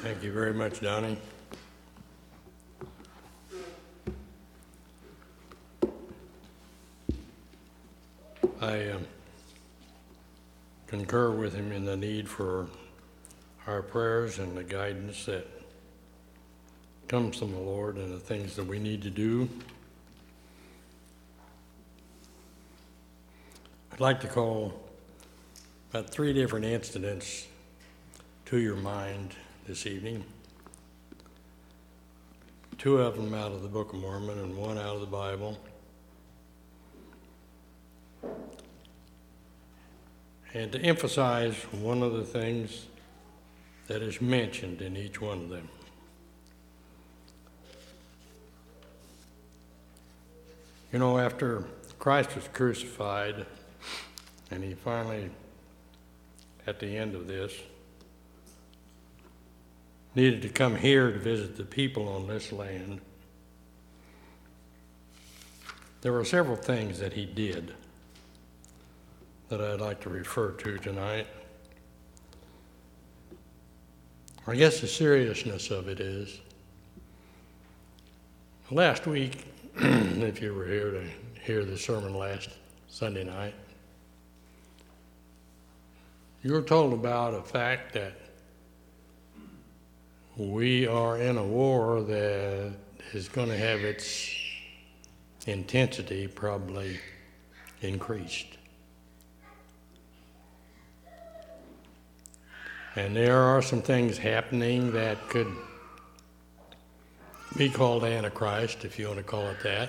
Thank you very much, Donnie. I concur with him in the need for our prayers and the guidance that comes from the Lord and the things that we need to do. I'd like to call about 3 different incidents to your mind this evening. 2 of them out of the Book of Mormon and 1 out of the Bible. And to emphasize one of the things that is mentioned in each one of them. You know, after Christ was crucified, and he finally, at the end of this, needed to come here to visit the people on this land, there were several things that he did that I'd like to refer to tonight. I guess the seriousness of it is, last week, if you were here to hear the sermon last Sunday night, you were told about a fact that we are in a war that is going to have its intensity probably increased. And there are some things happening that could be called Antichrist, if you want to call it that.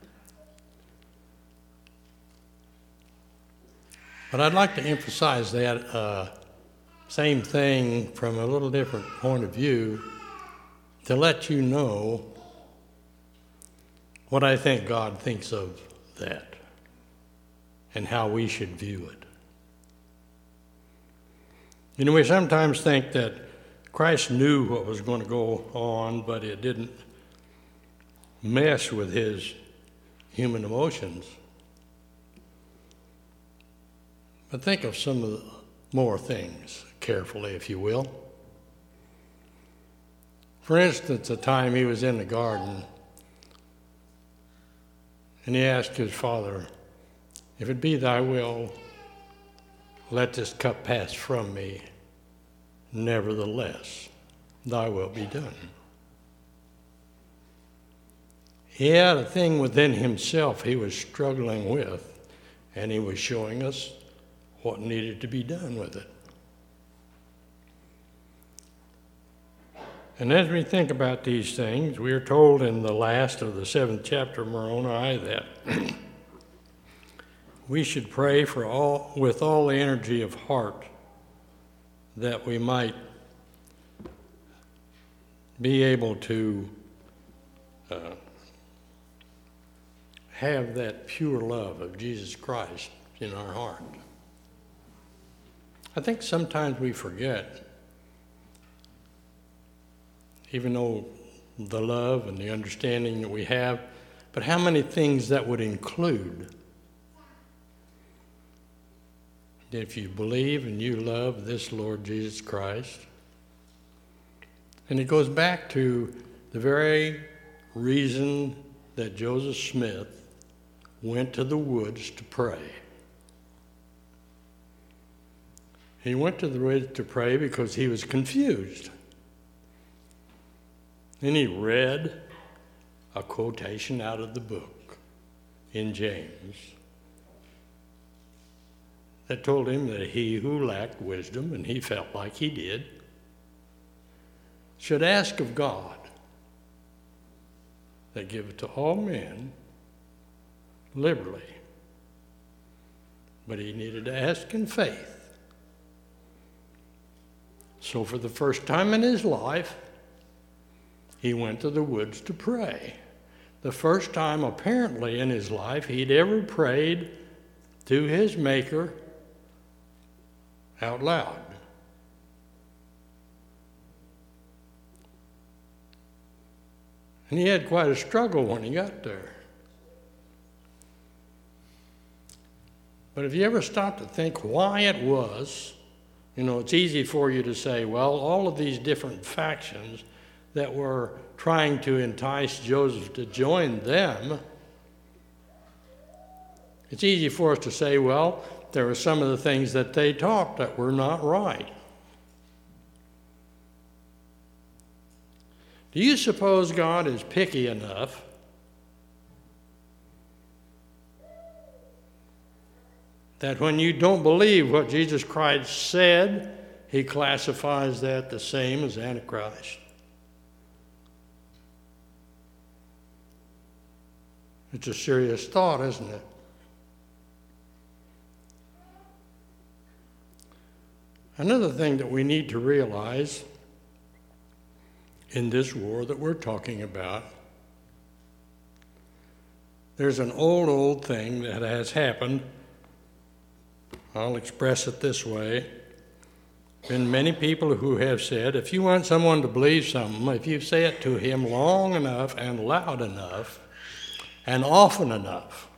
But I'd like to emphasize that same thing from a little different point of view to let you know what I think God thinks of that and how we should view it. You know, we sometimes think that Christ knew what was going to go on, but it didn't mess with his human emotions. But think of some of the more things carefully, if you will. For instance, the time he was in the garden, and he asked his father, "If it be thy will, let this cup pass from me. Nevertheless, thy will be done." He had a thing within himself he was struggling with, and he was showing us what needed to be done with it. And as we think about these things, we are told in the last of the 7th chapter of Moroni that we should pray with all the energy of heart that we might be able to have that pure love of Jesus Christ in our heart. I think sometimes we forget, even though the love and the understanding that we have, but how many things that would include. If you believe and you love this Lord Jesus Christ. And it goes back to the very reason that Joseph Smith went to the woods to pray. He went to the woods to pray because he was confused. And he read a quotation out of the book in James that told him that he who lacked wisdom, and he felt like he did, should ask of God that giveth to all men liberally. But he needed to ask in faith. So for the first time in his life, he went to the woods to pray. The first time, apparently, in his life he'd ever prayed to his Maker out loud. And he had quite a struggle when he got there. But have you ever stopped to think why it was You know, it's easy for you to say, well, all of these different factions that were trying to entice Joseph to join them, it's easy for us to say, well, there were some of the things that they taught that were not right. Do you suppose God is picky enough that when you don't believe what Jesus Christ said, he classifies that the same as Antichrist? It's a serious thought, isn't it? Another thing that we need to realize in this war that we're talking about, there's an old thing that has happened. I'll express it this way. Been many people who have said, if you want someone to believe something, if you say it to him long enough and loud enough and often enough,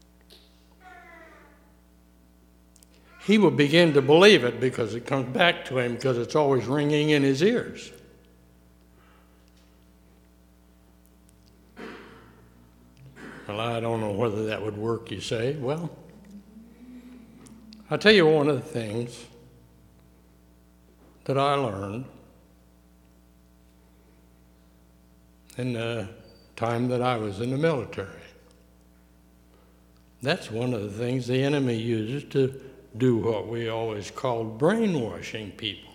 he will begin to believe it because it comes back to him because it's always ringing in his ears. Well, I don't know whether that would work, you say. Well, I'll tell you one of the things that I learned in the time that I was in the military. That's one of the things the enemy uses to do what we always called brainwashing people.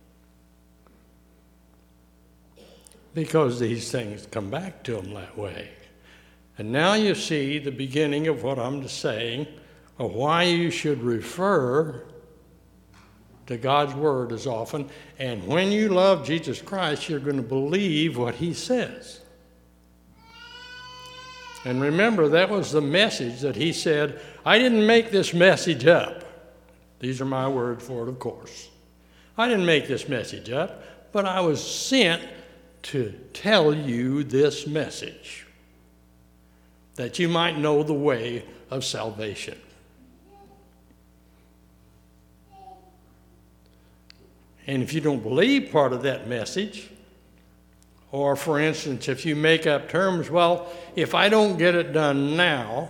Because these things come back to them that way. And now you see the beginning of what I'm saying, of why you should refer to God's Word as often. And when you love Jesus Christ, you're going to believe what He says. And remember, that was the message that He said, I didn't make this message up. These are my words for it, of course. I didn't make this message up, but I was sent to tell you this message, that you might know the way of salvation. And if you don't believe part of that message, or for instance, if you make up terms, well, if I don't get it done now,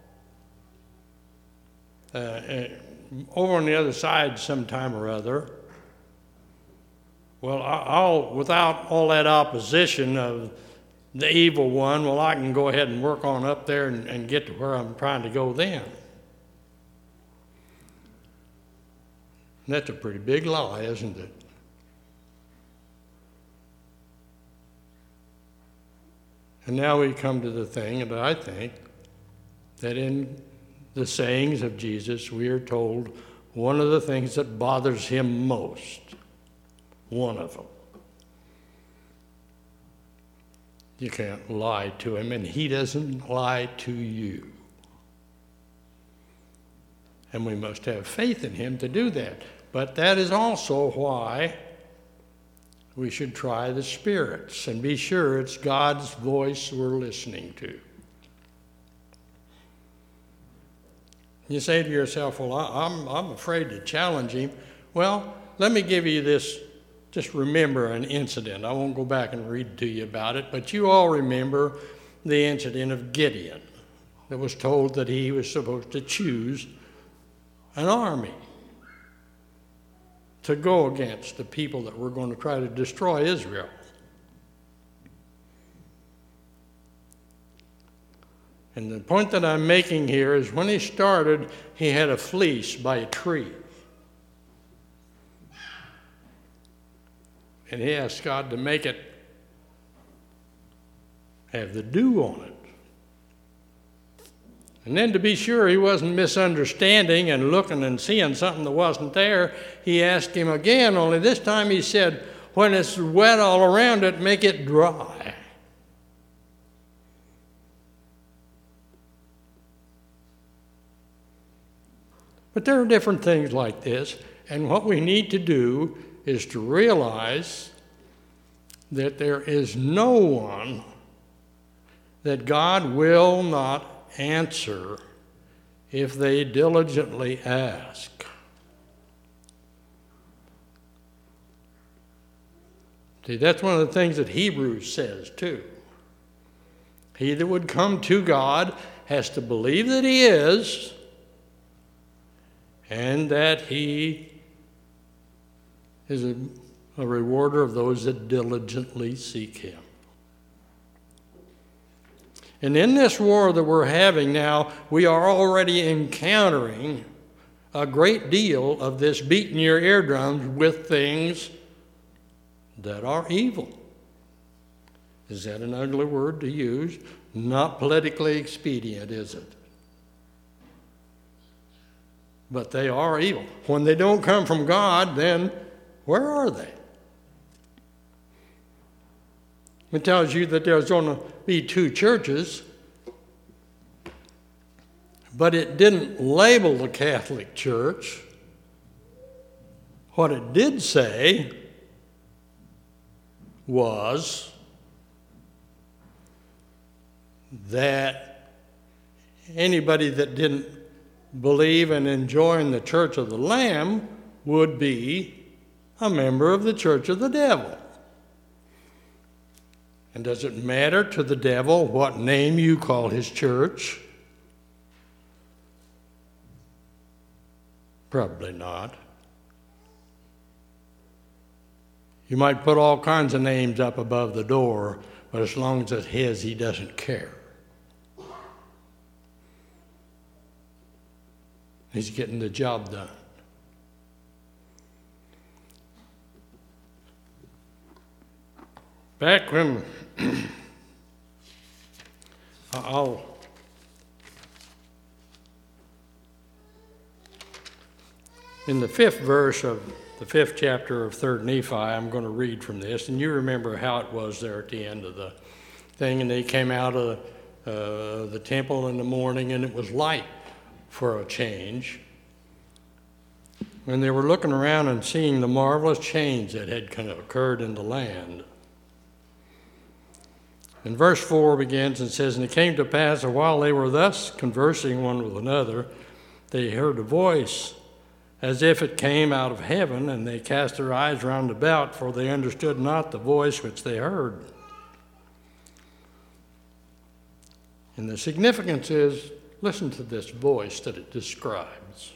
over on the other side sometime or other, well, I'll without all that opposition of the evil one, well, I can go ahead and work on up there and get to where I'm trying to go then. And that's a pretty big lie, isn't it? And now we come to the thing that I think that in the sayings of Jesus, we are told one of the things that bothers him most, one of them. You can't lie to him, and he doesn't lie to you. And we must have faith in him to do that. But that is also why we should try the spirits and be sure it's God's voice we're listening to. You say to yourself, well, I'm afraid to challenge him. Well, let me give you this. Just remember an incident. I won't go back and read to you about it, but you all remember the incident of Gideon that was told that he was supposed to choose an army to go against the people that were going to try to destroy Israel. And the point that I'm making here is when he started, he had a fleece by a tree. And he asked God to make it have the dew on it. And then to be sure he wasn't misunderstanding and looking and seeing something that wasn't there, he asked him again, only this time he said, when it's wet all around it, make it dry. But there are different things like this, and what we need to do is to realize that there is no one that God will not answer if they diligently ask. See, that's one of the things that Hebrews says too. He that would come to God has to believe that he is, and that he is a rewarder of those that diligently seek him. And in this war that we're having now, we are already encountering a great deal of this beating your eardrums with things that are evil. Is that an ugly word to use? Not politically expedient, is it? But they are evil. When they don't come from God, then where are they? It tells you that there's going to be two churches, but it didn't label the Catholic Church. What it did say was that anybody that didn't believe and enjoin the Church of the Lamb would be a member of the Church of the Devil. And does it matter to the devil what name you call his church? Probably not. You might put all kinds of names up above the door, but as long as it's his, he doesn't care. He's getting the job done. Back when in the 5th verse of the 5th chapter of 3rd Nephi, I'm going to read from this, and you remember how it was there at the end of the thing, and they came out of the temple in the morning, and it was light for a change. When they were looking around and seeing the marvelous change that had kind of occurred in the land. And verse 4 begins and says, "And it came to pass that while they were thus conversing one with another, they heard a voice as if it came out of heaven, and they cast their eyes round about, for they understood not the voice which they heard." And the significance is, listen to this voice that it describes.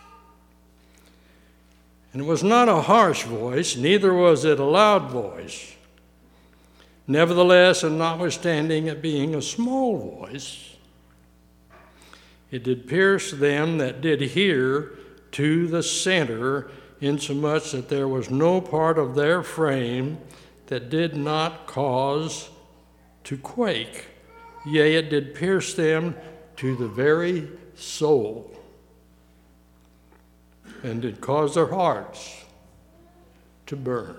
"And it was not a harsh voice, neither was it a loud voice. Nevertheless, and notwithstanding it being a small voice, it did pierce them that did hear to the center, insomuch that there was no part of their frame that did not cause to quake. Yea, it did pierce them to the very soul, and did cause their hearts to burn."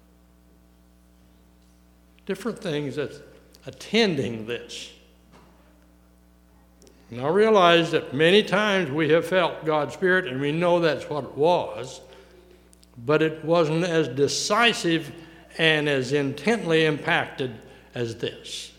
Different things that's attending this. And I realize that many times we have felt God's Spirit, and we know that's what it was, but it wasn't as decisive and as intently impacted as this.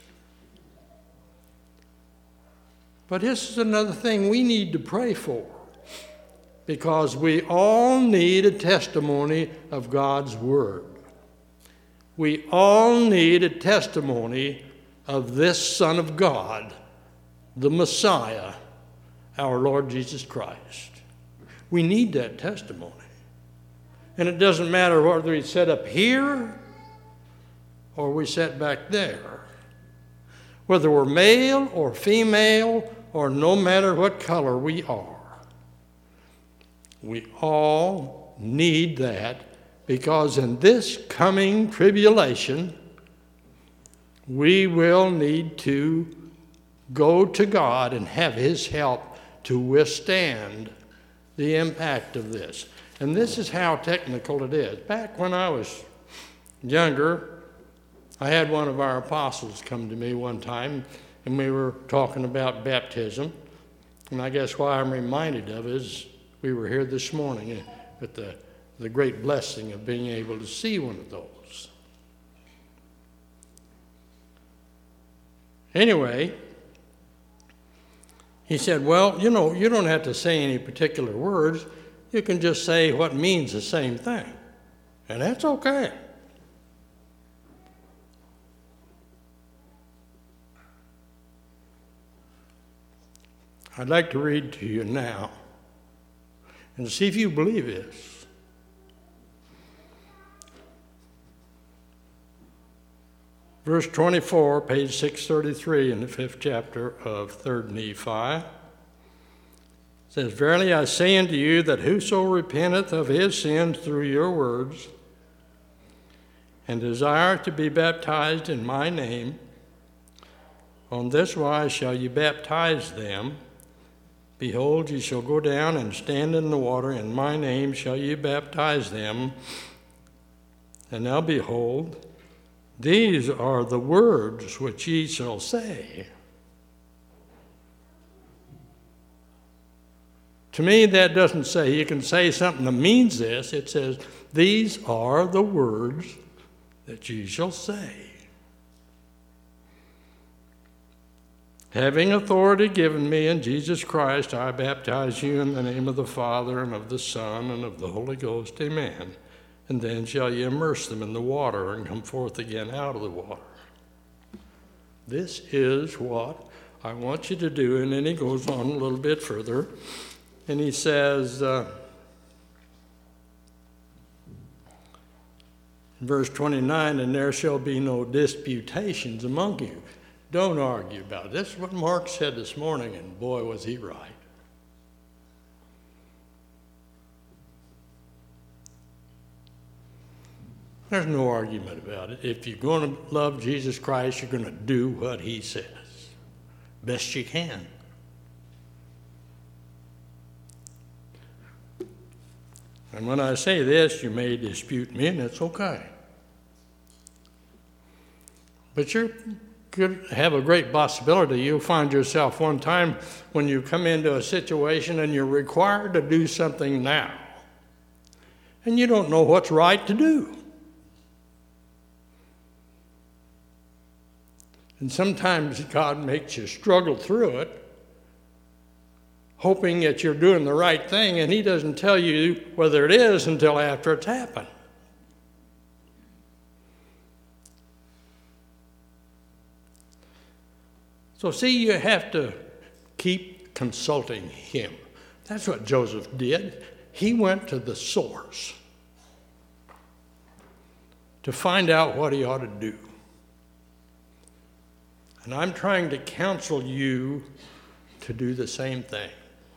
But this is another thing we need to pray for, because we all need a testimony of God's Word. We all need a testimony of this Son of God, the Messiah, our Lord Jesus Christ. We need that testimony. And it doesn't matter whether we sit up here or we sit back there. Whether we're male or female or no matter what color we are. We all need that, because in this coming tribulation, we will need to go to God and have His help to withstand the impact of this. And this is how technical it is. Back when I was younger, I had one of our apostles come to me one time, and we were talking about baptism. And I guess why I'm reminded of it is we were here this morning with the great blessing of being able to see one of those. Anyway, he said, well, you don't have to say any particular words. You can just say what means the same thing. And that's okay. I'd like to read to you now and see if you believe this. Verse 24, page 633 in the 5th chapter of 3rd Nephi. Says, "Verily I say unto you that whoso repenteth of his sins through your words, and desire to be baptized in my name, on this wise shall ye baptize them. Behold, ye shall go down and stand in the water, in my name shall ye baptize them. And now behold, these are the words which ye shall say." To me, that doesn't say you can say something that means this. It says, these are the words that ye shall say. "Having authority given me in Jesus Christ, I baptize you in the name of the Father, and of the Son, and of the Holy Ghost. Amen. And then shall ye immerse them in the water, and come forth again out of the water. This is what I want you to do." And then he goes on a little bit further, and he says, in verse 29, "And there shall be no disputations among you." Don't argue about it. This is what Mark said this morning, and boy, was he right. There's no argument about it. If you're going to love Jesus Christ, you're going to do what he says. Best you can. And when I say this, you may dispute me, and it's okay. But you could have a great possibility you'll find yourself one time when you come into a situation and you're required to do something now, and you don't know what's right to do. And sometimes God makes you struggle through it, hoping that you're doing the right thing, and he doesn't tell you whether it is until after it's happened. So see, you have to keep consulting him. That's what Joseph did. He went to the source to find out what he ought to do. And I'm trying to counsel you to do the same thing.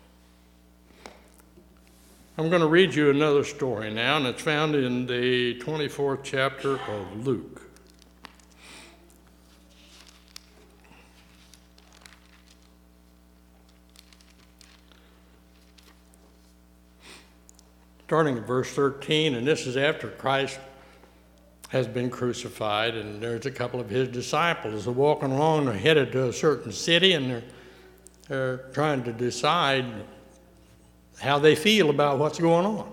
I'm going to read you another story now, and it's found in the 24th chapter of Luke. Starting at verse 13, and this is after Christ has been crucified, and there's a couple of his disciples walking along. They're headed to a certain city, and they're trying to decide how they feel about what's going on.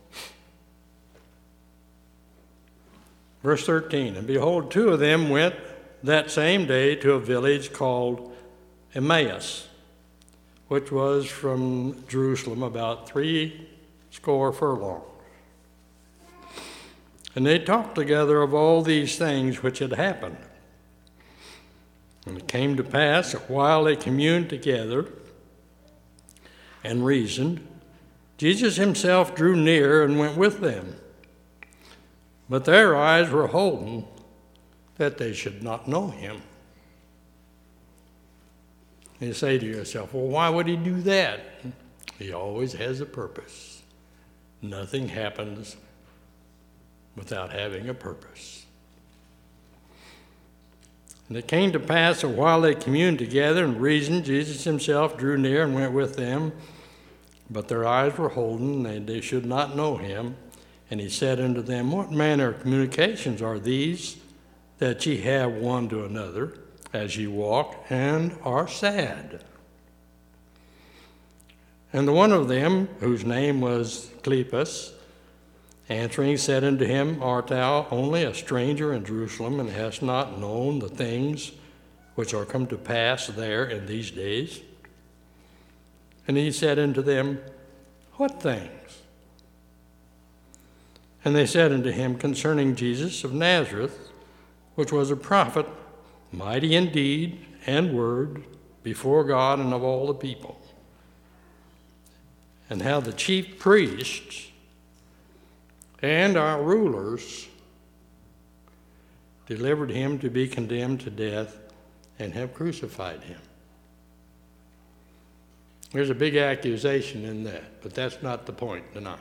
Verse 13, "And behold, two of them went that same day to a village called Emmaus, which was from Jerusalem about 60 furlongs. And they talked together of all these things which had happened. And it came to pass that while they communed together and reasoned, Jesus himself drew near and went with them. But their eyes were holden that they should not know him." And you say to yourself, well, why would he do that? He always has a purpose. Nothing happens without having a purpose. "And it came to pass that while they communed together and reasoned, Jesus himself drew near and went with them. But their eyes were holden, and they should not know him. And he said unto them, What manner of communications are these that ye have one to another, as ye walk, and are sad? And the one of them, whose name was Cleopas, answering, said unto him, Art thou only a stranger in Jerusalem, and hast not known the things which are come to pass there in these days? And he said unto them, What things? And they said unto him, Concerning Jesus of Nazareth, which was a prophet, mighty in deed and word before God and of all the people, and how the chief priests and our rulers delivered him to be condemned to death and have crucified him. There's a big accusation in that, but that's not the point tonight.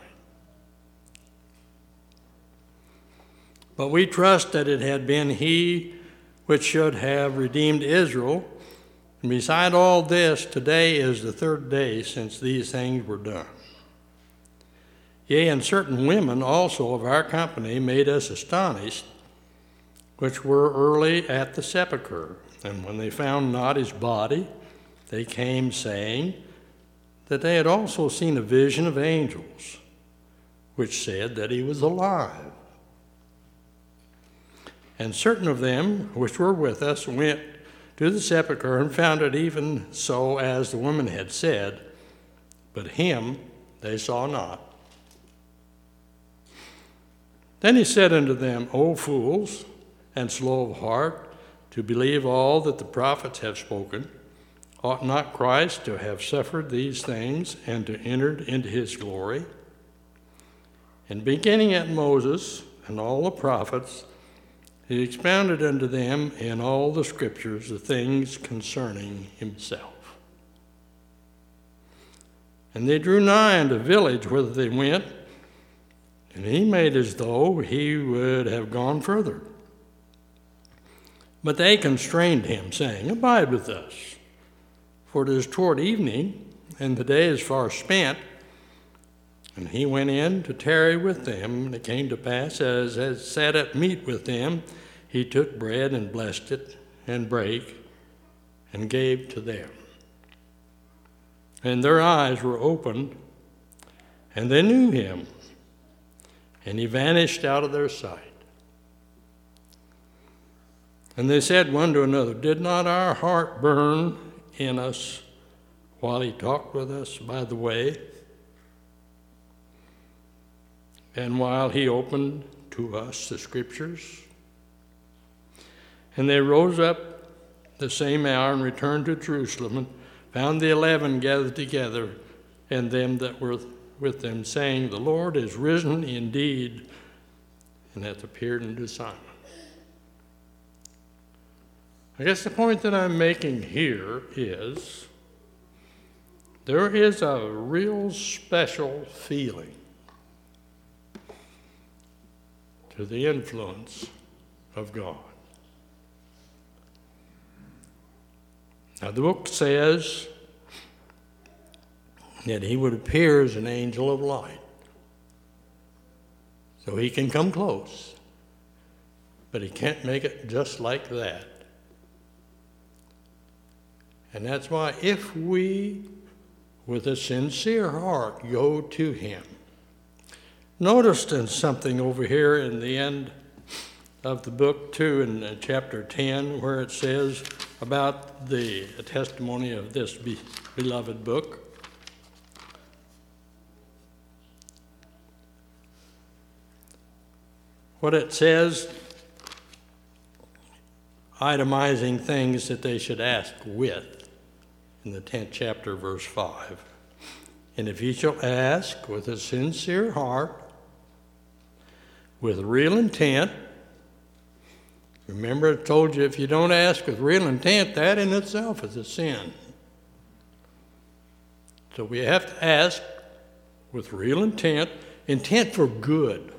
But we trust that it had been he which should have redeemed Israel. And beside all this, today is the third day since these things were done. Yea, and certain women also of our company made us astonished, which were early at the sepulchre. And when they found not his body, they came saying that they had also seen a vision of angels, which said that he was alive. And certain of them which were with us went to the sepulchre and found it even so as the woman had said, but him they saw not. Then he said unto them, O fools, and slow of heart, to believe all that the prophets have spoken, ought not Christ to have suffered these things and to enter into his glory? And beginning at Moses and all the prophets, he expounded unto them in all the scriptures the things concerning himself. And they drew nigh unto the village whither they went, and he made as though he would have gone further. But they constrained him, saying, Abide with us, for it is toward evening, and the day is far spent. And he went in to tarry with them, and it came to pass, as sat at meat with them, he took bread and blessed it, and brake, and gave to them. And their eyes were opened, and they knew him, and he vanished out of their sight. And they said one to another, Did not our heart burn in us while he talked with us by the way, and while he opened to us the scriptures? And they rose up the same hour and returned to Jerusalem, and found the 11 gathered together, and them that were with them, saying, The Lord is risen indeed, and hath appeared unto Simon. I guess the point that I'm making here is there is a real special feeling to the influence of God. Now, the book says that he would appear as an angel of light. So he can come close, but he can't make it just like that. And that's why if we, with a sincere heart, go to him. Notice then something over here in the end of the book, too, in chapter 10, where it says about the testimony of this beloved book. What it says, itemizing things that they should ask with, in the 10th chapter, verse 5. And if ye shall ask with a sincere heart, with real intent, remember I told you if you don't ask with real intent, that in itself is a sin. So we have to ask with real intent for good.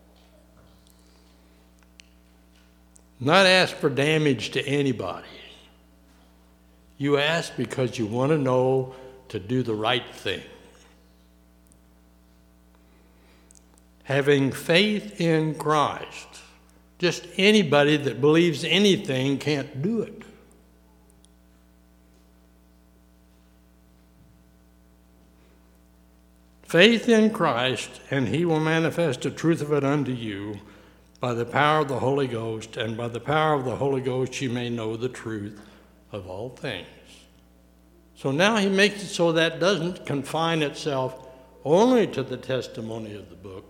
Not ask for damage to anybody. You ask because you want to know to do the right thing. Having faith in Christ. Just anybody that believes anything can't do it. Faith in Christ, and he will manifest the truth of it unto you by the power of the Holy Ghost, and by the power of the Holy Ghost you may know the truth of all things. So now he makes it so that doesn't confine itself only to the testimony of the book,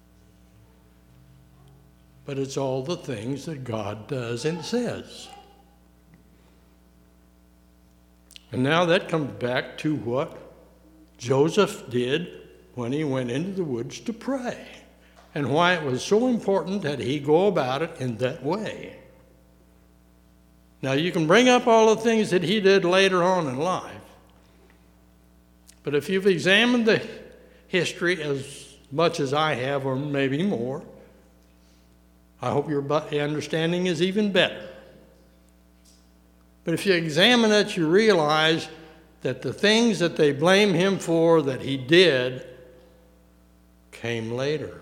but it's all the things that God does and says. And now that comes back to what Joseph did when he went into the woods to pray, and why it was so important that he go about it in that way. Now, you can bring up all the things that he did later on in life, but if you've examined the history as much as I have, or maybe more, I hope your understanding is even better. But if you examine it, you realize that the things that they blame him for that he did came later.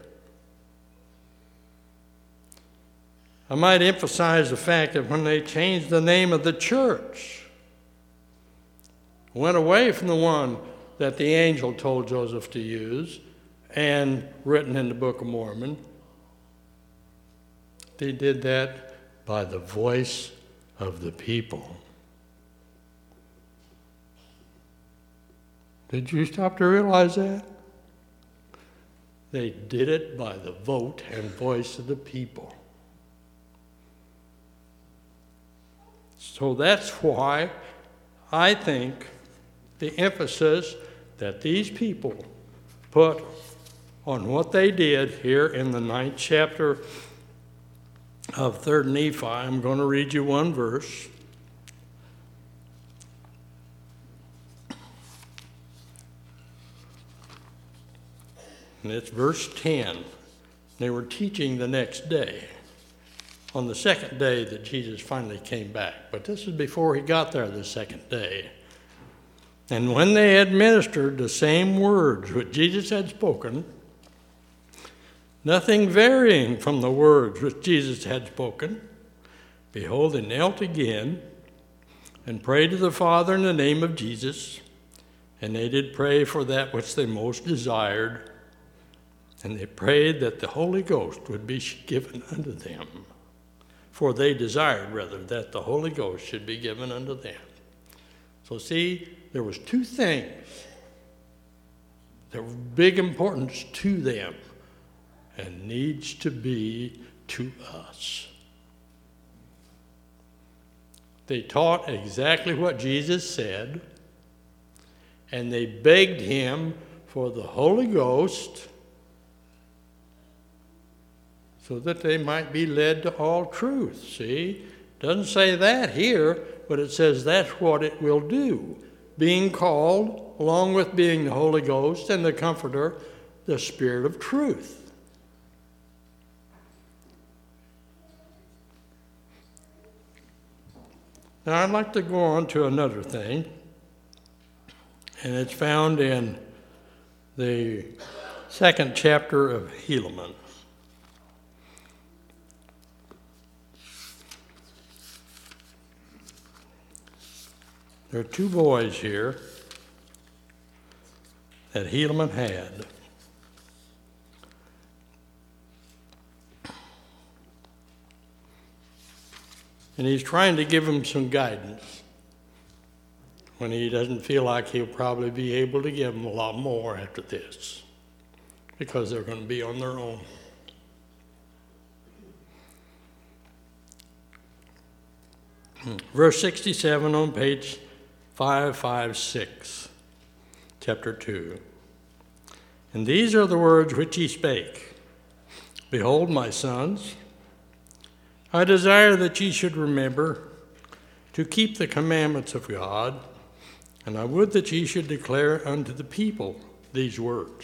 I might emphasize the fact that when they changed the name of the church, went away from the one that the angel told Joseph to use and written in the Book of Mormon, they did that by the voice of the people. Did you stop to realize that? They did it by the vote and voice of the people. So that's why I think the emphasis that these people put on what they did here in the 9th chapter of 3rd Nephi, I'm going to read you one verse. And it's verse 10. They were teaching the next day, on the second day that Jesus finally came back. But this is before he got there the second day. And when they had ministered the same words which Jesus had spoken, nothing varying from the words which Jesus had spoken, behold, they knelt again and prayed to the Father in the name of Jesus. And they did pray for that which they most desired. And they prayed that the Holy Ghost would be given unto them. For they desired, rather, that the Holy Ghost should be given unto them. So see, there was two things that were big importance to them and needs to be to us. They taught exactly what Jesus said, and they begged him for the Holy Ghost so that they might be led to all truth. See, it doesn't say that here, but it says that's what it will do. Being called, along with being the Holy Ghost and the Comforter, the Spirit of truth. Now I'd like to go on to another thing, and it's found in the 2nd chapter of Helaman. There are two boys here that Helaman had. And he's trying to give them some guidance when he doesn't feel like he'll probably be able to give them a lot more after this, because they're going to be on their own. Verse 67 on page 556, chapter 2. And these are the words which he spake. Behold, my sons, I desire that ye should remember to keep the commandments of God, and I would that ye should declare unto the people these words.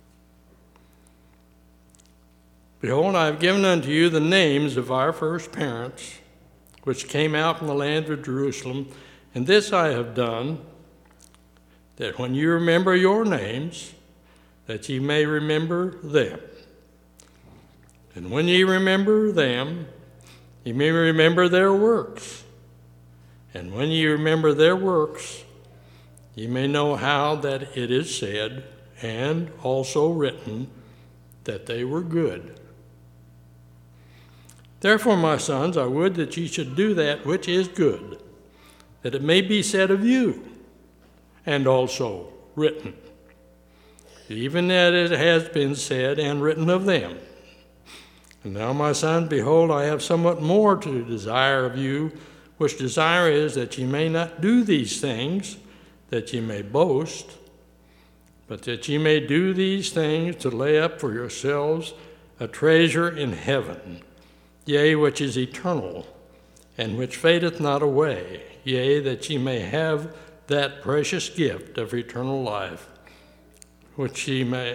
Behold, I have given unto you the names of our first parents, which came out from the land of Jerusalem, and this I have done, that when you remember your names, that ye may remember them. And when ye remember them, ye may remember their works. And when ye remember their works, ye may know how that it is said, and also written, that they were good. Therefore, my sons, I would that ye should do that which is good, that it may be said of you, and also written, even as it has been said and written of them. And now, my son, behold, I have somewhat more to desire of you, which desire is that ye may not do these things, that ye may boast. but that ye may do these things to lay up for yourselves a treasure in heaven, yea, which is eternal, and which fadeth not away, yea, that ye may have that precious gift of eternal life, which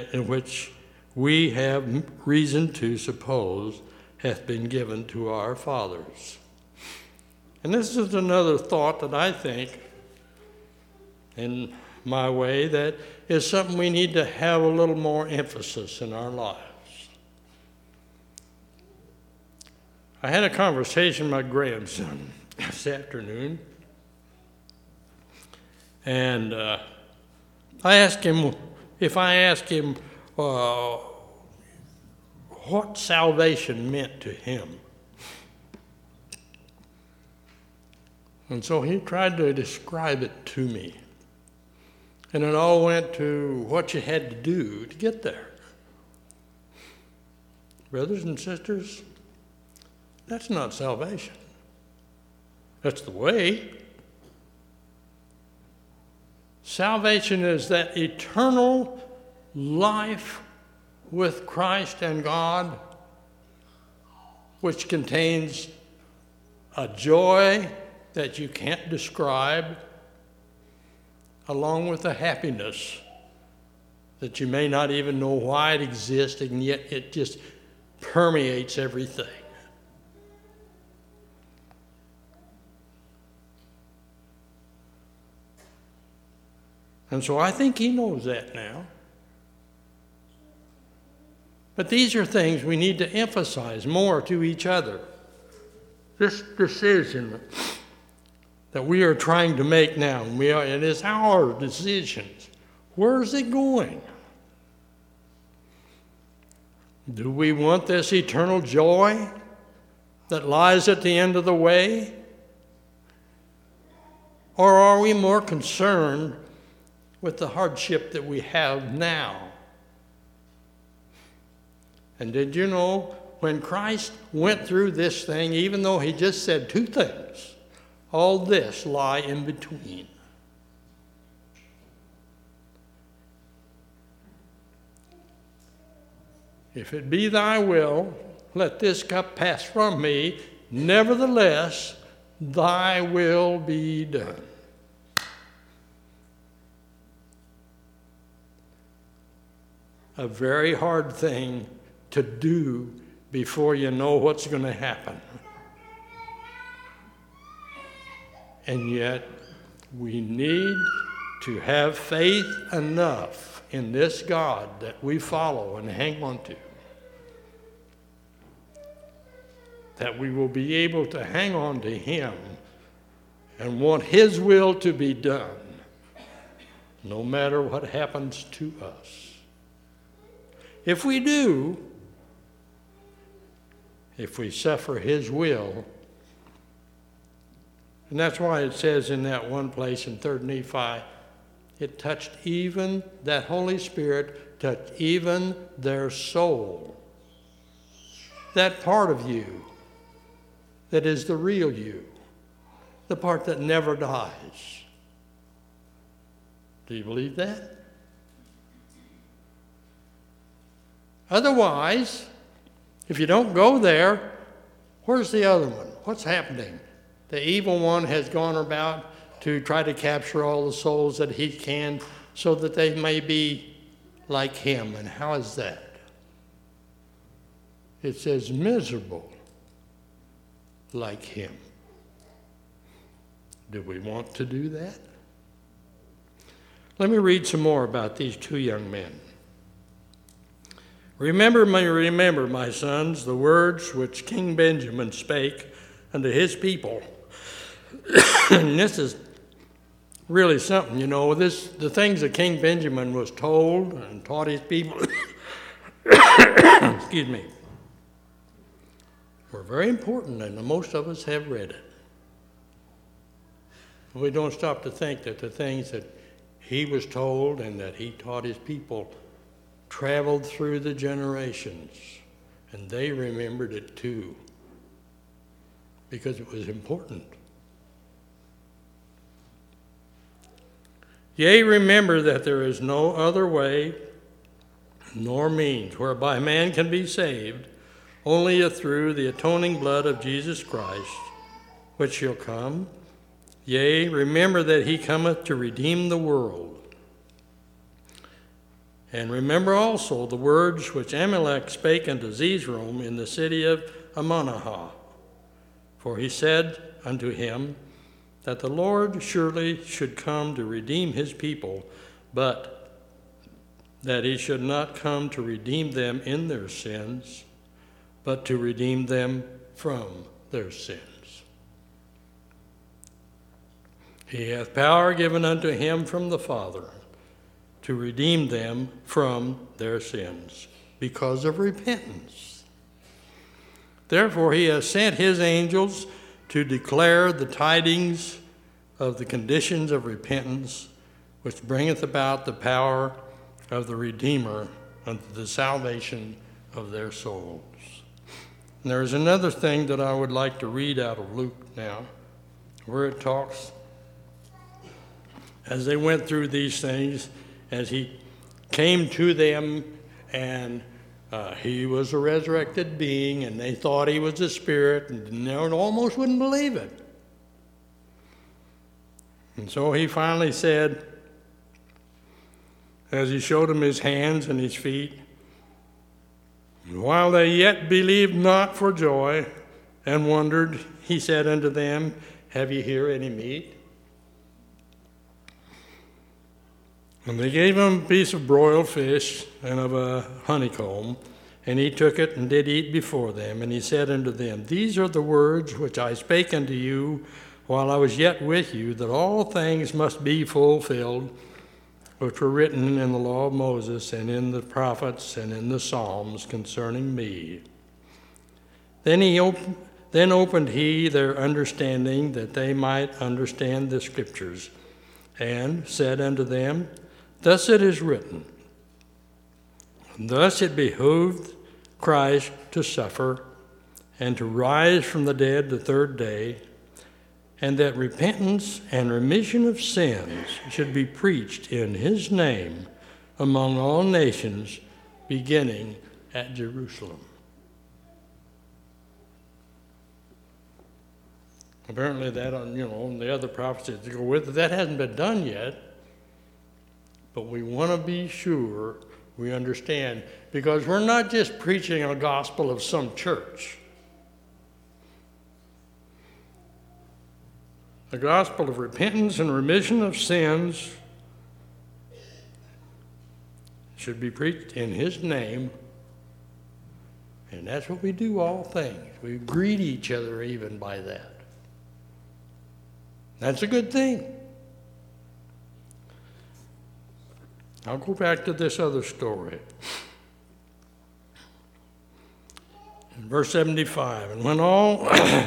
we have reason to suppose hath been given to our fathers. And this is another thought that I think, in my way, that is something we need to have a little more emphasis in our lives. I had a conversation with my grandson this afternoon, and I asked him, what salvation meant to him. And so he tried to describe it to me. And it all went to what you had to do to get there. Brothers and sisters, that's not salvation. That's the way. Salvation is that eternal life with Christ and God, which contains a joy that you can't describe, along with a happiness that you may not even know why it exists, and yet it just permeates everything. And so I think he knows that now. But these are things we need to emphasize more to each other. This decision that we are trying to make now, it is our decisions. Where is it going? Do we want this eternal joy that lies at the end of the way? Or are we more concerned with the hardship that we have now? And did you know, when Christ went through this thing, even though he just said two things, all this lie in between. If it be thy will, let this cup pass from me. Nevertheless, thy will be done. A very hard thing to do before you know what's going to happen. And yet, we need to have faith enough in this God that we follow and hang on to, that we will be able to hang on to him and want his will to be done, no matter what happens to us. If we do, if we suffer his will, and that's why it says in that one place in 3 Nephi, it touched even, that Holy Spirit touched even their soul. That part of you that is the real you, the part that never dies. Do you believe that? Otherwise, if you don't go there, where's the other one? What's happening? The evil one has gone about to try to capture all the souls that he can so that they may be like him. And how is that? It says miserable like him. Do we want to do that? Let me read some more about these two young men. Remember, my sons, the words which King Benjamin spake unto his people. And this is really something, you know. The things that King Benjamin was told and taught his people, excuse me, were very important, and most of us have read it. We don't stop to think that the things that he was told and that he taught his people traveled through the generations, and they remembered it too, because it was important. Yea, remember that there is no other way nor means whereby man can be saved, only through the atoning blood of Jesus Christ, which shall come. Yea, remember that he cometh to redeem the world. And remember also the words which Amalek spake unto Zezrom in the city of Ammonihah. For he said unto him that the Lord surely should come to redeem his people, but that he should not come to redeem them in their sins, but to redeem them from their sins. He hath power given unto him from the Father to redeem them from their sins because of repentance. Therefore he has sent his angels to declare the tidings of the conditions of repentance, which bringeth about the power of the Redeemer unto the salvation of their souls. And there's another thing that I would like to read out of Luke now, where it talks, as they went through these things, as he came to them, and he was a resurrected being, and they thought he was a spirit, and they almost wouldn't believe it. And so he finally said, as he showed them his hands and his feet, while they yet believed not for joy and wondered, he said unto them, have ye here any meat? And they gave him a piece of broiled fish and of a honeycomb, and he took it and did eat before them. And he said unto them, these are the words which I spake unto you while I was yet with you, that all things must be fulfilled, which were written in the law of Moses and in the prophets and in the Psalms concerning me. Then opened he their understanding, that they might understand the Scriptures, and said unto them, thus it is written, thus it behooved Christ to suffer, and to rise from the dead the third day, and that repentance and remission of sins should be preached in his name among all nations, beginning at Jerusalem. Apparently that, and the other prophecies that go with it, that hasn't been done yet, but we want to be sure we understand, because we're not just preaching a gospel of some church. The gospel of repentance and remission of sins should be preached in his name, and that's what we do all things. We greet each other even by that. That's a good thing. I'll go back to this other story. In verse 75, and when all...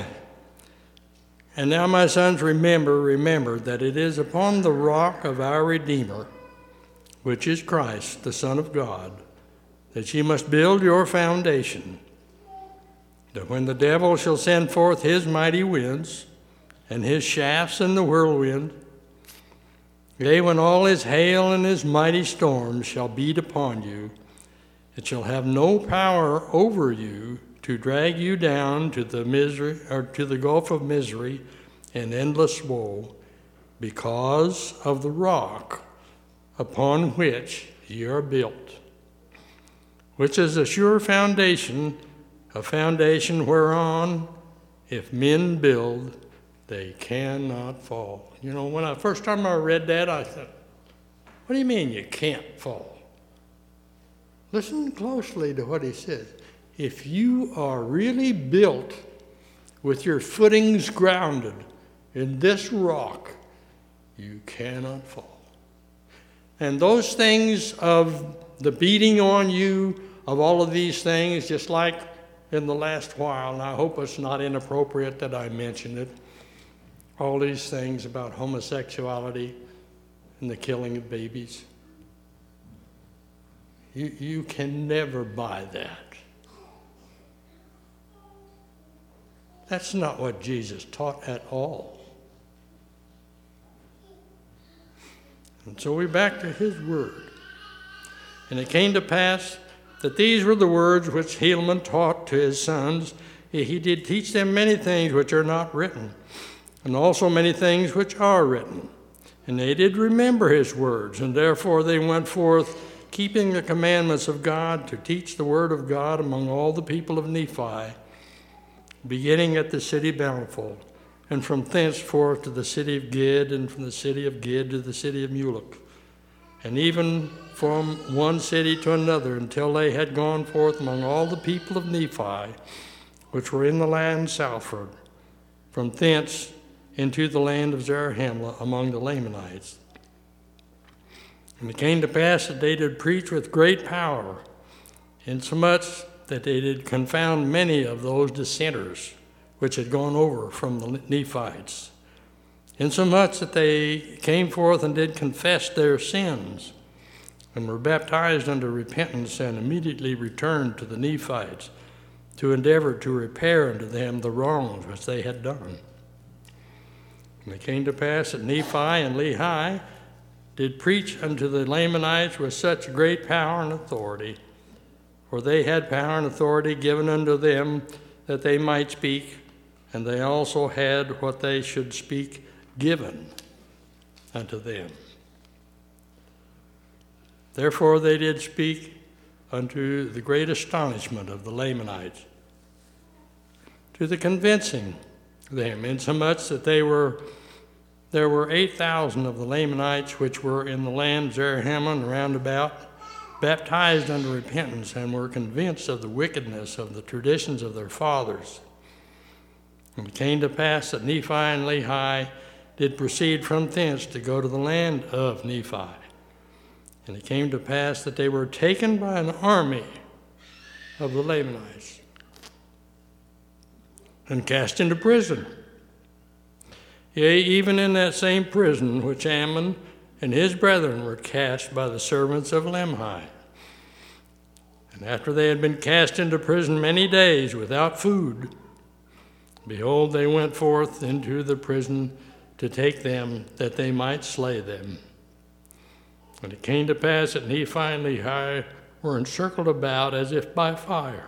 And now, my sons, remember that it is upon the rock of our Redeemer, which is Christ, the Son of God, that ye must build your foundation, that when the devil shall send forth his mighty winds, and his shafts in the whirlwind, yea, when all his hail and his mighty storms shall beat upon you, it shall have no power over you to drag you down to the misery, or to the gulf of misery and endless woe, because of the rock upon which ye are built, which is a sure foundation, a foundation whereon, if men build, they cannot fall. When I first time I read that, I thought, what do you mean you can't fall? Listen closely to what he says. If you are really built with your footings grounded in this rock, you cannot fall. And those things of the beating on you, of all of these things, just like in the last while, and I hope it's not inappropriate that I mention it, all these things about homosexuality and the killing of babies. You can never buy that. That's not what Jesus taught at all. And so we're back to his word. And it came to pass that these were the words which Helaman taught to his sons. He did teach them many things which are not written, and also many things which are written. And they did remember his words, and therefore they went forth, keeping the commandments of God, to teach the word of God among all the people of Nephi, beginning at the city Bountiful, and from thenceforth to the city of Gid, and from the city of Gid to the city of Mulek, and even from one city to another, until they had gone forth among all the people of Nephi, which were in the land southward, from thence into the land of Zarahemla among the Lamanites. And it came to pass that they did preach with great power, insomuch that they did confound many of those dissenters which had gone over from the Nephites, insomuch that they came forth and did confess their sins, and were baptized unto repentance, and immediately returned to the Nephites to endeavor to repair unto them the wrongs which they had done. And it came to pass that Nephi and Lehi did preach unto the Lamanites with such great power and authority, for they had power and authority given unto them that they might speak, and they also had what they should speak given unto them. Therefore they did speak unto the great astonishment of the Lamanites, to the convincing them, insomuch that there were 8,000 of the Lamanites which were in the land Zarahemla and round about, baptized unto repentance, and were convinced of the wickedness of the traditions of their fathers. And it came to pass that Nephi and Lehi did proceed from thence to go to the land of Nephi. And it came to pass that they were taken by an army of the Lamanites and cast into prison. Yea, even in that same prison which Ammon and his brethren were cast by the servants of Lemhi. And after they had been cast into prison many days without food, behold, they went forth into the prison to take them, that they might slay them. And it came to pass that Nephi and Lehi were encircled about as if by fire,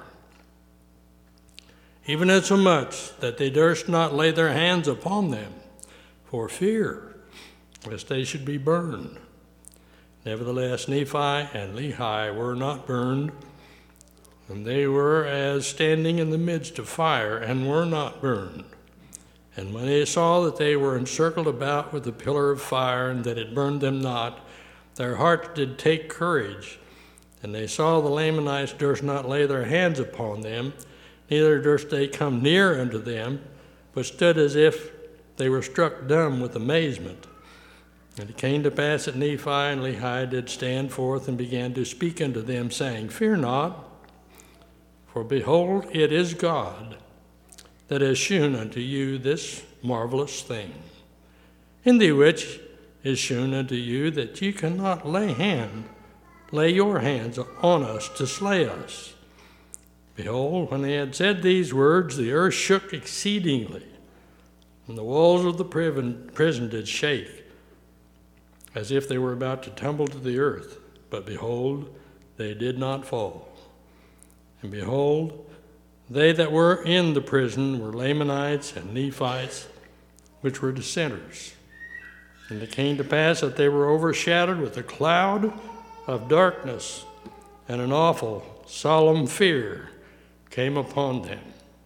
even insomuch that they durst not lay their hands upon them, for fear lest they should be burned. Nevertheless, Nephi and Lehi were not burned, and they were as standing in the midst of fire, and were not burned. And when they saw that they were encircled about with a pillar of fire, and that it burned them not, their hearts did take courage. And they saw the Lamanites durst not lay their hands upon them, neither durst they come near unto them, but stood as if they were struck dumb with amazement. And it came to pass that Nephi and Lehi did stand forth and began to speak unto them, saying, Fear not, for behold, it is God that has shewn unto you this marvelous thing, in the which is shewn unto you that ye cannot lay your hands on us to slay us. Behold, when they had said these words, the earth shook exceedingly, and the walls of the prison did shake, as if they were about to tumble to the earth. But behold, they did not fall. And behold, they that were in the prison were Lamanites and Nephites, which were dissenters. And it came to pass that they were overshadowed with a cloud of darkness, and an awful, solemn fear came upon them.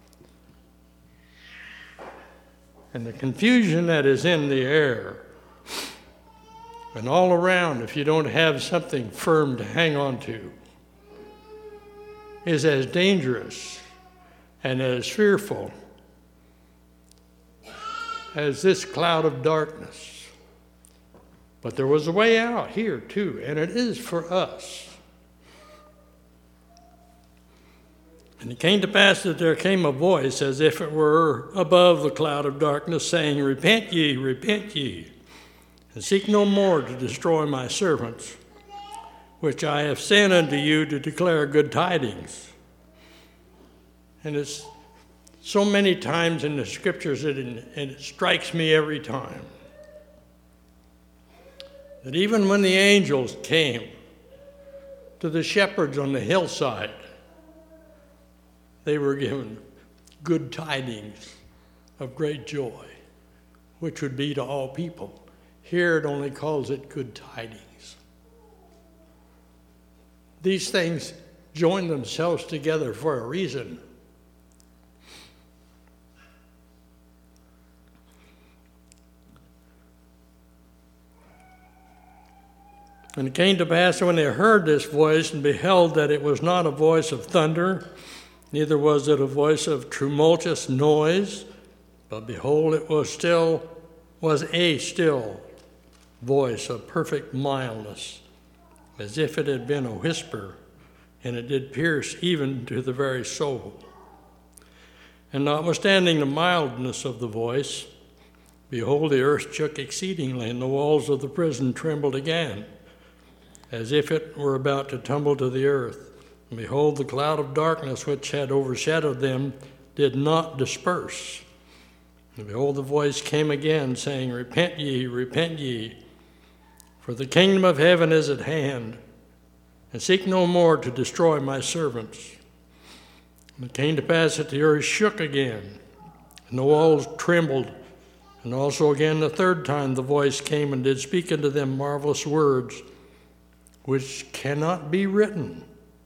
And the confusion that is in the air, and all around, if you don't have something firm to hang on to, is as dangerous and as fearful as this cloud of darkness. But there was a way out here too, and it is for us. And it came to pass that there came a voice as if it were above the cloud of darkness, saying, repent ye, and seek no more to destroy my servants, which I have sent unto you to declare good tidings. And it's so many times in the scriptures, and it strikes me every time. that even when the angels came to the shepherds on the hillside, they were given good tidings of great joy, which would be to all people. Here it only calls it good tidings. These things join themselves together for a reason. And it came to pass when they heard this voice and beheld that it was not a voice of thunder, neither was it a voice of tumultuous noise, but behold, it was a still voice of perfect mildness, as if it had been a whisper, and it did pierce even to the very soul. And notwithstanding the mildness of the voice, behold, the earth shook exceedingly, and the walls of the prison trembled again, as if it were about to tumble to the earth. And behold, the cloud of darkness which had overshadowed them did not disperse. And behold, the voice came again, saying, repent ye, for the kingdom of heaven is at hand, and seek no more to destroy my servants. And it came to pass that the earth shook again, and the walls trembled. And also again the third time the voice came and did speak unto them marvelous words, which cannot be written,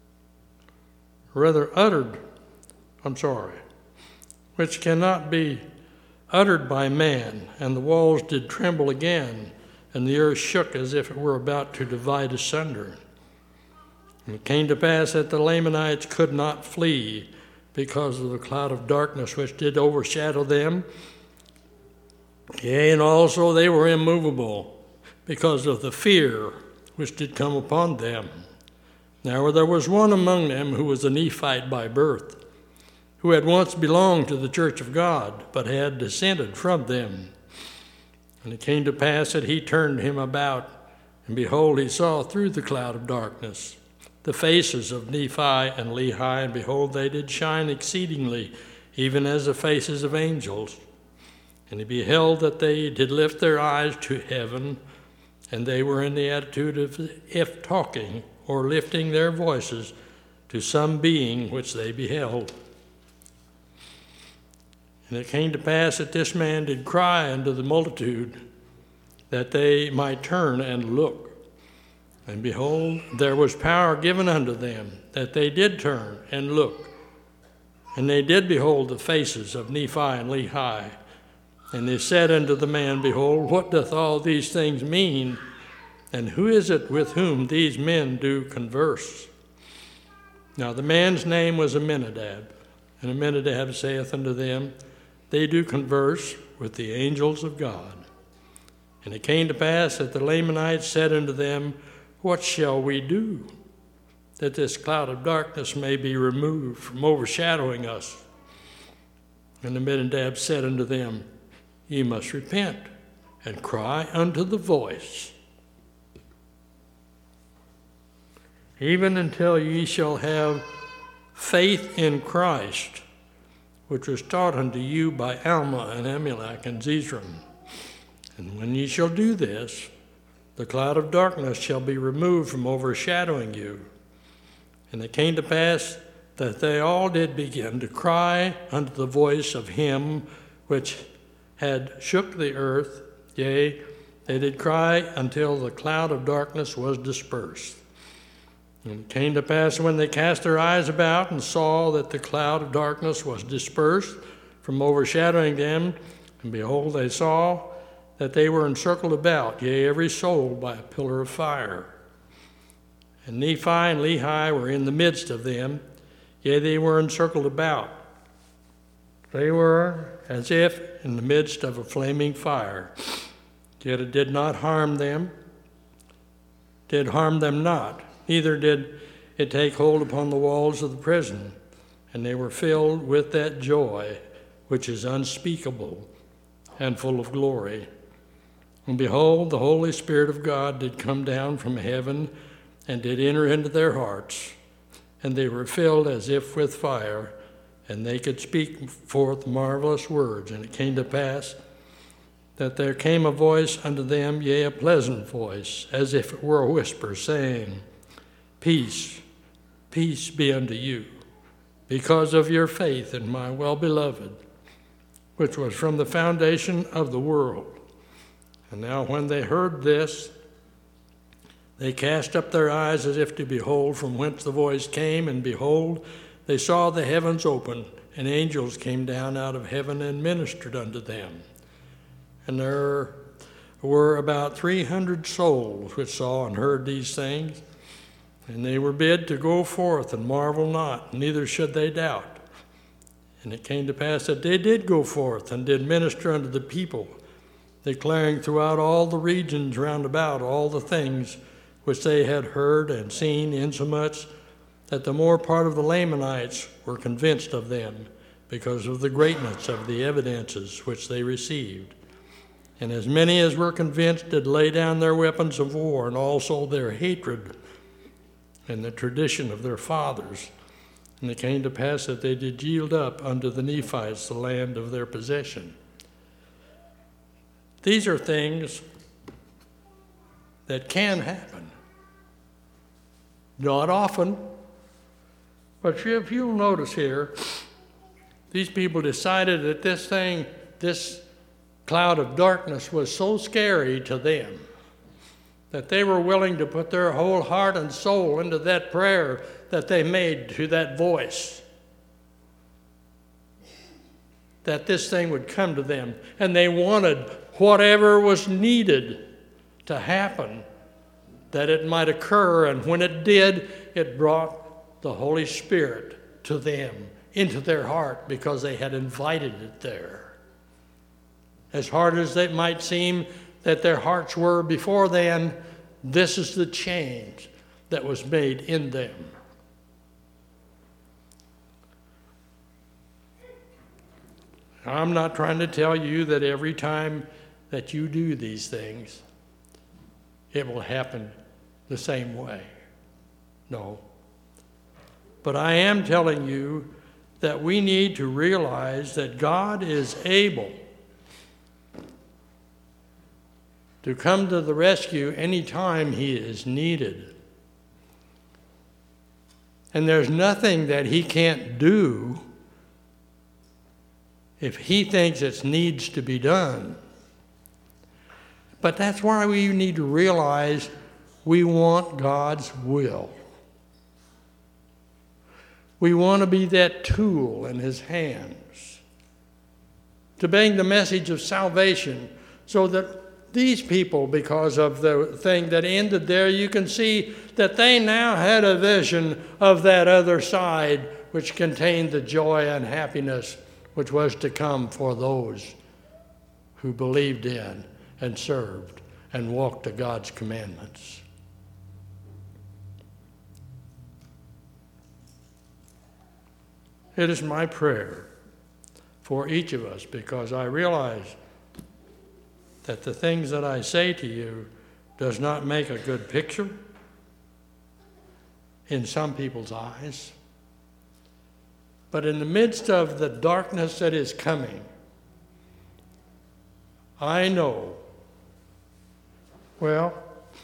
which cannot be uttered by man. And the walls did tremble again, and the earth shook as if it were about to divide asunder. And it came to pass that the Lamanites could not flee because of the cloud of darkness which did overshadow them. Yea, and also they were immovable because of the fear which did come upon them. Now there was one among them who was a Nephite by birth, who had once belonged to the church of God, but had dissented from them. And it came to pass that he turned him about, and behold, he saw through the cloud of darkness the faces of Nephi and Lehi, and behold, they did shine exceedingly, even as the faces of angels. And he beheld that they did lift their eyes to heaven, and they were in the attitude of if talking or lifting their voices to some being which they beheld. And it came to pass that this man did cry unto the multitude that they might turn and look. And behold, there was power given unto them that they did turn and look. And they did behold the faces of Nephi and Lehi. And they said unto the man, behold, what doth all these things mean? And who is it with whom these men do converse? Now the man's name was Amminadab. And Amminadab saith unto them, they do converse with the angels of God. And it came to pass that the Lamanites said unto them, what shall we do, that this cloud of darkness may be removed from overshadowing us? And Amminadab said unto them, ye must repent and cry unto the voice, even until ye shall have faith in Christ, which was taught unto you by Alma and Amulek and Zezrom. And when ye shall do this, the cloud of darkness shall be removed from overshadowing you. And it came to pass that they all did begin to cry unto the voice of him which had shook the earth. Yea, they did cry until the cloud of darkness was dispersed. And it came to pass when they cast their eyes about and saw that the cloud of darkness was dispersed from overshadowing them, and behold, they saw that they were encircled about, yea, every soul by a pillar of fire. And Nephi and Lehi were in the midst of them, yea, they were encircled about. They were as if in the midst of a flaming fire, yet it did not harm them, not, neither did it take hold upon the walls of the prison, and they were filled with that joy which is unspeakable and full of glory. And behold, the Holy Spirit of God did come down from heaven and did enter into their hearts, and they were filled as if with fire, and they could speak forth marvelous words. And it came to pass that there came a voice unto them, yea, a pleasant voice, as if it were a whisper, saying, Peace, peace be unto you, because of your faith in my well-beloved, which was from the foundation of the world. And now when they heard this, they cast up their eyes as if to behold from whence the voice came, and behold, they saw the heavens open, and angels came down out of heaven and ministered unto them. And there were about 300 souls which saw and heard these things, and they were bid to go forth and marvel not, neither should they doubt. And it came to pass that they did go forth and did minister unto the people, declaring throughout all the regions round about all the things which they had heard and seen, insomuch that the more part of the Lamanites were convinced of them, because of the greatness of the evidences which they received. And as many as were convinced did lay down their weapons of war, and also their hatred and the tradition of their fathers. And it came to pass that they did yield up unto the Nephites the land of their possession. These are things that can happen. Not often, but if you'll notice here, these people decided that this cloud of darkness was so scary to them that they were willing to put their whole heart and soul into that prayer that they made to that voice, that this thing would come to them. And they wanted whatever was needed to happen, that it might occur. And when it did, it brought the Holy Spirit to them, into their heart, because they had invited it there. As hard as it might seem that their hearts were before then, this is the change that was made in them. I'm not trying to tell you that every time that you do these things, it will happen the same way. No. But I am telling you that we need to realize that God is able to come to the rescue anytime he is needed. And there's nothing that he can't do if he thinks it needs to be done. But that's why we need to realize we want God's will. We want to be that tool in his hands to bring the message of salvation, so that these people, because of the thing that ended there, you can see that they now had a vision of that other side, which contained the joy and happiness which was to come for those who believed in and served and walked to God's commandments. It is my prayer for each of us, because I realize that the things that I say to you does not make a good picture in some people's eyes. But in the midst of the darkness that is coming, I know, well,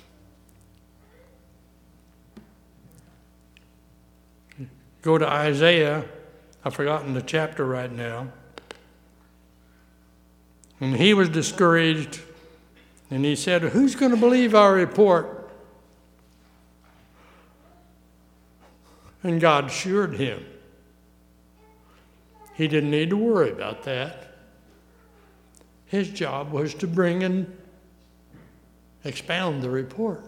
go to Isaiah. I've forgotten the chapter right now. And he was discouraged, and he said, who's going to believe our report? And God assured him he didn't need to worry about that. His job was to bring and expound the report.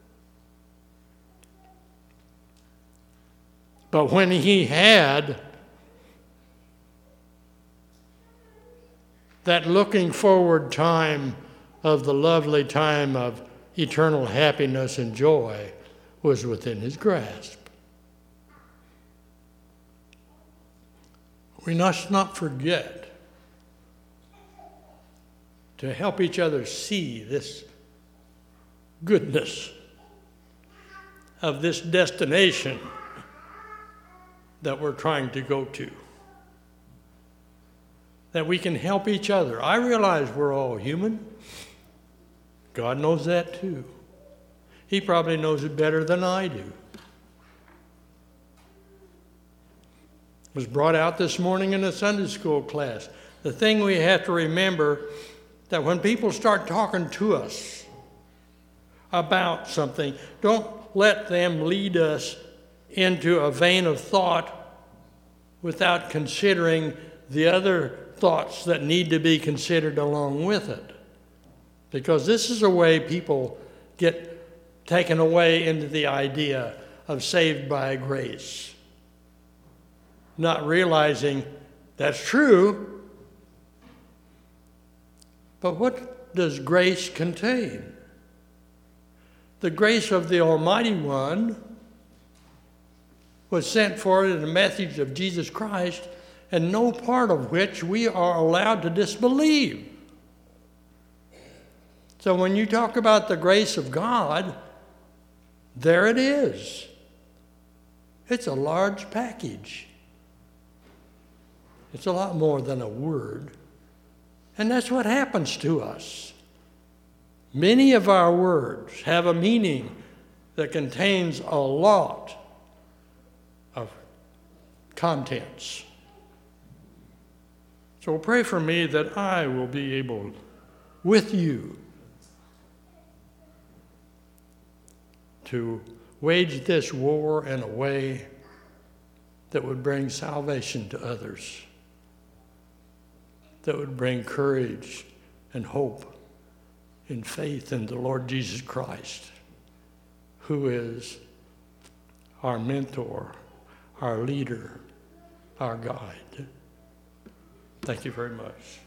But when he had that looking forward time of the lovely time of eternal happiness and joy was within his grasp. We must not forget to help each other see this goodness of this destination that we're trying to go to. that we can help each other. I realize we're all human. God knows that too. He probably knows it better than I do. It was brought out this morning in a Sunday school class. The thing we have to remember, that when people start talking to us about something, don't let them lead us into a vein of thought without considering the other thoughts that need to be considered along with it. Because this is a way people get taken away into the idea of saved by grace, not realizing that's true, but what does grace contain? The grace of the Almighty One was sent forth in the message of Jesus Christ, and no part of which we are allowed to disbelieve. So when you talk about the grace of God, there it is. It's a large package. It's a lot more than a word. And that's what happens to us. Many of our words have a meaning that contains a lot of contents. So pray for me that I will be able, with you, to wage this war in a way that would bring salvation to others, that would bring courage and hope and faith in the Lord Jesus Christ, who is our mentor, our leader, our guide. Thank you very much.